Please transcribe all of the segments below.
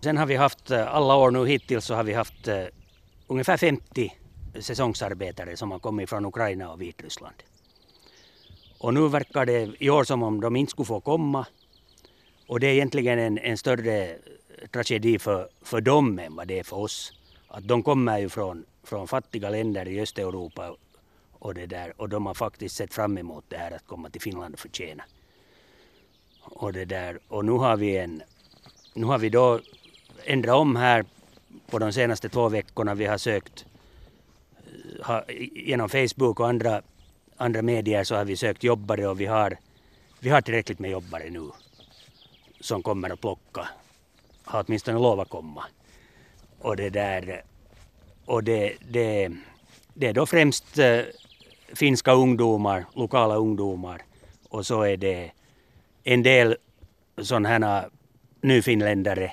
Sen har vi haft alla år nu hittills så har vi haft ungefär 50 säsongsarbetare som har kommit från Ukraina och Vitryssland. Och nu verkar det i år som om de inte skulle få komma. Och det är egentligen en större tragedi för dem än vad det är för oss. Att de kommer ju från fattiga länder i Östeuropa och det där. Och de har faktiskt sett fram emot det här att komma till Finland och förtjäna. Och det där. Och nu har vi då ändrat om här på de senaste 2 veckorna. Vi har sökt genom Facebook och andra medier så har vi sökt jobbare och vi har tillräckligt med jobbare nu som kommer att plocka. Har åtminstone lov att komma. Och det där och det är då främst finska ungdomar, lokala ungdomar och så är det en del sådana här nyfinländare,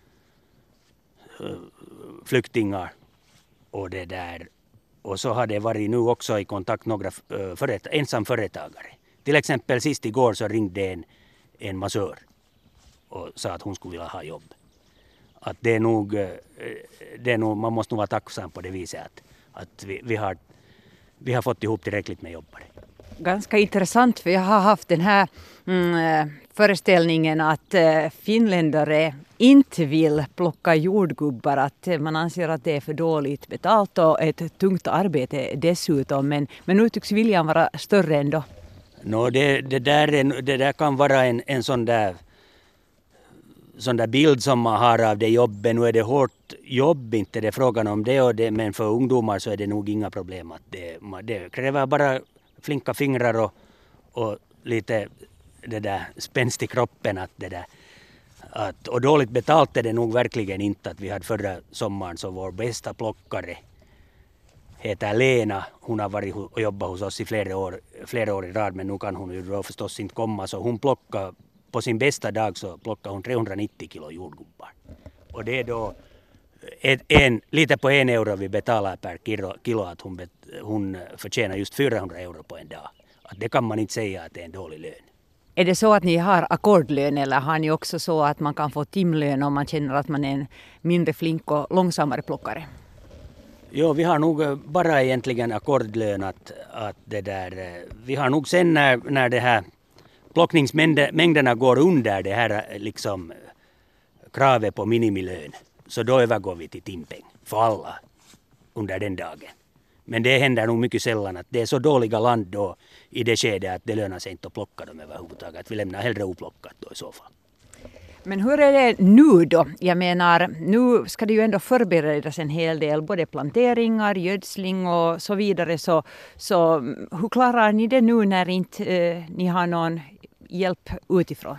flyktingar och det där. Och så har det varit nu också i kontakt några ensamföretagare. Till exempel sist igår så ringde en massör och sa att hon skulle vilja ha jobb. Att det är nog man måste nog vara tacksam på det viset att vi har fått ihop tillräckligt med jobbare. Ganska intressant, för jag har haft den här föreställningen att finländare inte vill plocka jordgubbar, att man anser att det är för dåligt betalt och ett tungt arbete dessutom, men nu tycks viljan vara större ändå. Det där kan vara en sån där bild som man har av det jobbet. Nu är det hårt jobb, inte det är frågan om det, men för ungdomar så är det nog inga problem. Att det kräver bara flinka fingrar och lite det där spänst i kroppen. Och dåligt betalt är det nog verkligen inte. Att vi hade förra sommaren så vår bästa plockare heter Lena. Hon har varit och jobbat hos oss i flera år i rad, men nu kan hon ju då förstås inte komma. Så hon plockar på sin bästa dag så plockar hon 390 kilo jordgubbar. Och det är då lite på 1 euro vi betalar per kilo att hon förtjänar just 400 euro på en dag. Att det kan man inte säga att det är en dålig lön. Är det så att ni har ackordlön eller har ni också så att man kan få timlön om man känner att man är en mindre flink och långsammare plockare? Jo, vi har nog bara egentligen ackordlön att det där. Vi har nog sen när det här plockningsmängderna går under det här liksom kravet på minimilön, så då övergår vi till timpeng för alla under den dagen. Men det händer nog mycket sällan att det är så dåliga land då i det skedet att det lönar sig inte att plocka dem överhuvudtaget. Vi lämnar hellre oplockat då i så fall. Men hur är det nu då? Jag menar, nu ska det ju ändå förberedas en hel del, både planteringar, gödsling och så vidare. Så hur klarar ni det nu när inte ni har någon hjälp utifrån?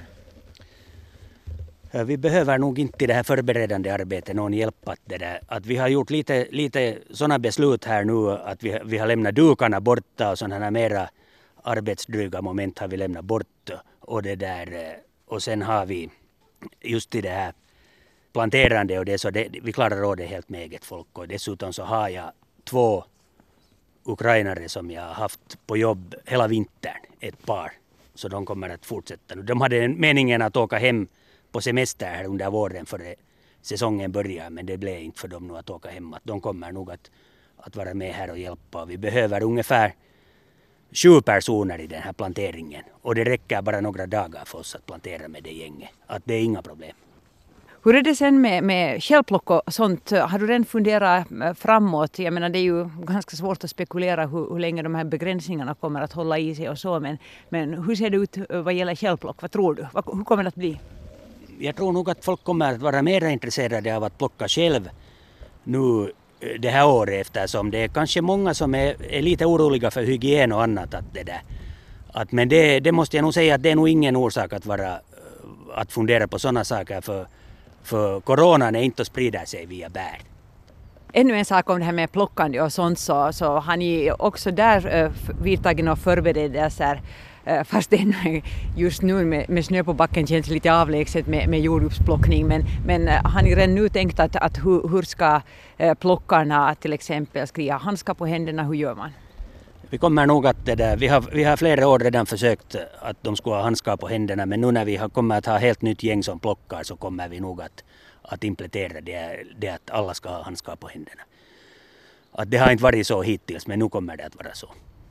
Vi behöver nog inte i det här förberedande arbetet någon hjälp att vi har gjort lite sådana beslut här nu att vi har lämnat dukarna borta och sådana här mera arbetsdryga moment har vi lämnat bort och det där och sen har vi just i det här planterande och det så vi klarar av det helt med eget folk och dessutom så har jag 2 ukrainare som jag har haft på jobb hela vintern, ett par, så de kommer att fortsätta. De hade meningen att åka hem på semester här under våren före säsongen börjar, men det blev inte för dem nu att åka hem. Att de kommer nog att vara med här och hjälpa. Vi behöver ungefär 7 personer i den här planteringen och det räcker bara några dagar för oss att plantera med det gänget. Att det är inga problem. Hur är det sen med självplock och sånt? Har du redan funderat framåt? Jag menar, det är ju ganska svårt att spekulera hur länge de här begränsningarna kommer att hålla i sig och så. Men hur ser det ut vad gäller självplock? Vad tror du? Hur kommer det att bli? Jag tror nog att folk kommer att vara mer intresserade av att plocka själv nu det här året eftersom det är kanske många som är lite oroliga för hygien och annat. Men det måste jag nog säga att det är nog ingen orsak att fundera på sådana saker för coronan är inte att sprida sig via bär. Ännu en sak om det här med plockande och sånt så har ni också där vidtagit några förberedelser. Fast det just nu med snö på backen känns lite avlägset med jordgubbsplockning. Men har ni redan nu tänkt att hur ska plockarna till exempel skriva handskar på händerna? Hur gör man? Vi kommer nog att vi har flera år redan försökt att de ska ha handskar på händerna. Men nu när vi kommer att ha helt nytt gäng som plockar så kommer vi nog att implementera det att alla ska ha handskar på händerna. Att det har inte varit så hittills, men nu kommer det att vara så.